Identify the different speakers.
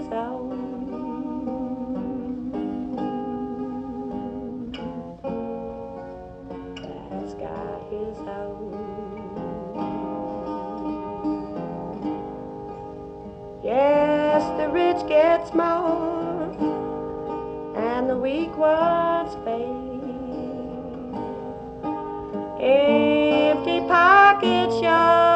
Speaker 1: own. That's got his own. Yes, the rich gets more, and the weak ones fade. Empty pockets show